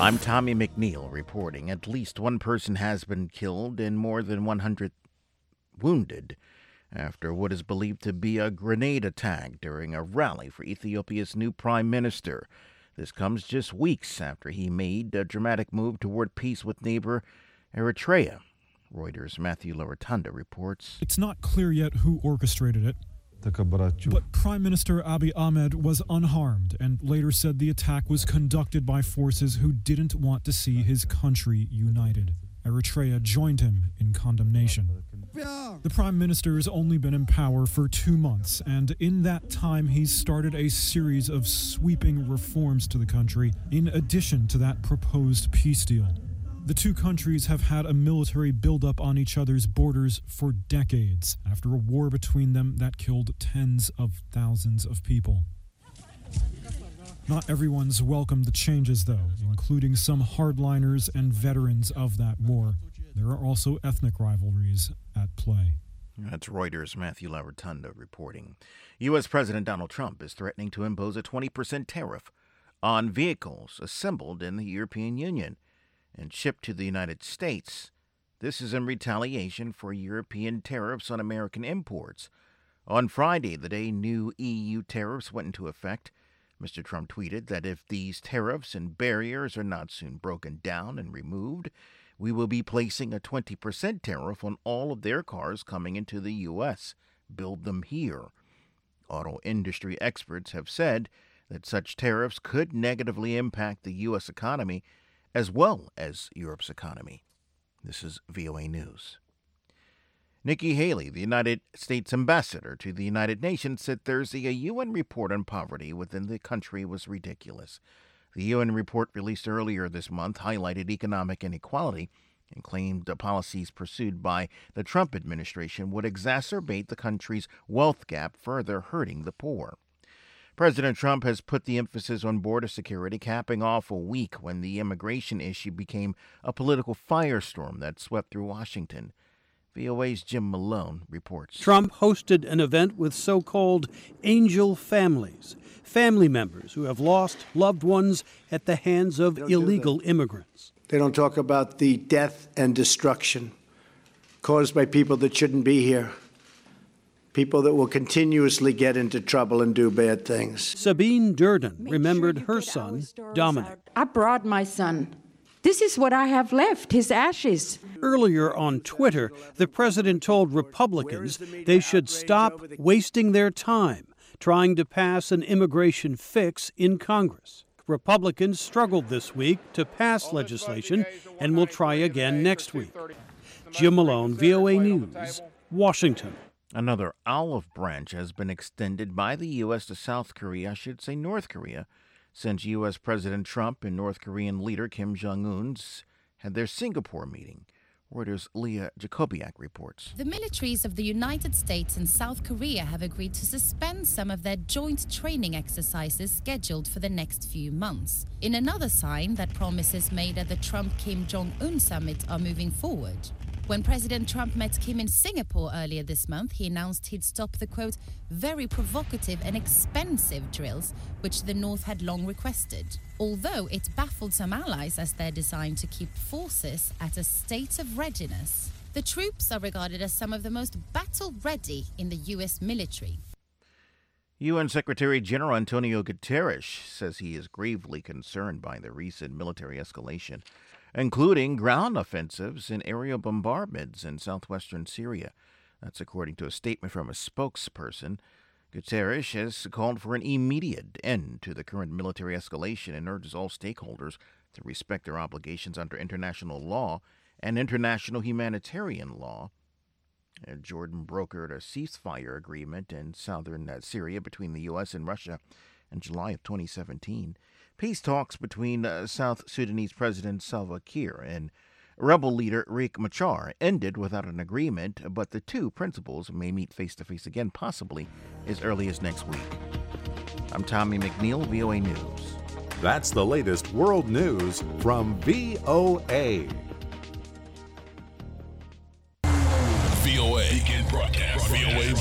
I'm Tommy McNeil reporting. At least one person has been killed and more than 100 wounded after what is believed to be a grenade attack during a rally for Ethiopia's new prime minister. This comes just weeks after he made a dramatic move toward peace with neighbor Eritrea. Reuters' Matthew Laratanda reports. It's not clear yet who orchestrated it, but Prime Minister Abiy Ahmed was unharmed and later said the attack was conducted by forces who didn't want to see his country united. Eritrea joined him in condemnation. The Prime Minister has only been in power for 2 months, and in that time he's started a series of sweeping reforms to the country, in addition to that proposed peace deal. The two countries have had a military buildup on each other's borders for decades, after a war between them that killed tens of thousands of people. Not everyone's welcomed the changes, though, including some hardliners and veterans of that war. There are also ethnic rivalries at play. That's Reuters' Matthew Laratanda reporting. U.S. President Donald Trump is threatening to impose a 20% tariff on vehicles assembled in the European Union and shipped to the United States. This is in retaliation for European tariffs on American imports. On Friday, the day new EU tariffs went into effect, Mr. Trump tweeted that if these tariffs and barriers are not soon broken down and removed, we will be placing a 20% tariff on all of their cars coming into the U.S. Build them here. Auto industry experts have said that such tariffs could negatively impact the U.S. economy as well as Europe's economy. This is VOA News. Nikki Haley, the United States ambassador to the United Nations, said Thursday a UN report on poverty within the country was ridiculous. The UN report released earlier this month highlighted economic inequality and claimed the policies pursued by the Trump administration would exacerbate the country's wealth gap, further hurting the poor. President Trump has put the emphasis on border security, capping off a week when the immigration issue became a political firestorm that swept through Washington. VOA's Jim Malone reports. Trump hosted an event with so-called angel families, family members who have lost loved ones at the hands of illegal immigrants. They don't talk about the death and destruction caused by people that shouldn't be here. People that will continuously get into trouble and do bad things. Sabine Durden remembered her son, Dominic. I brought my son. This is what I have left, his ashes. Earlier on Twitter, the president told Republicans they should stop wasting their time trying to pass an immigration fix in Congress. Republicans struggled this week to pass legislation and will try again next week. Jim Malone, VOA News, Washington. Another olive branch has been extended by the U.S. to South Korea, North Korea, since U.S. President Trump and North Korean leader Kim Jong-un had their Singapore meeting. Reuters' Leah Jacobiak reports. The militaries of the United States and South Korea have agreed to suspend some of their joint training exercises scheduled for the next few months, in another sign that promises made at the Trump-Kim Jong-un summit are moving forward. When President Trump met Kim in Singapore earlier this month, he announced he'd stop the, quote, very provocative and expensive drills, which the North had long requested. Although it baffled some allies as they're designed to keep forces at a state of readiness. The troops are regarded as some of the most battle-ready in the U.S. military. UN Secretary General Antonio Guterres says he is gravely concerned by the recent military escalation, including ground offensives and aerial bombardments in southwestern Syria. That's according to a statement from a spokesperson. Guterres has called for an immediate end to the current military escalation and urges all stakeholders to respect their obligations under international law and international humanitarian law. Jordan brokered a ceasefire agreement in southern Syria between the U.S. and Russia in July of 2017. Peace talks between South Sudanese President Salva Kiir and rebel leader Riek Machar ended without an agreement, but the two principals may meet face-to-face again, possibly as early as next week. I'm Tommy McNeil, VOA News. That's the latest world news from VOA. VOA. Begin broadcast. VOA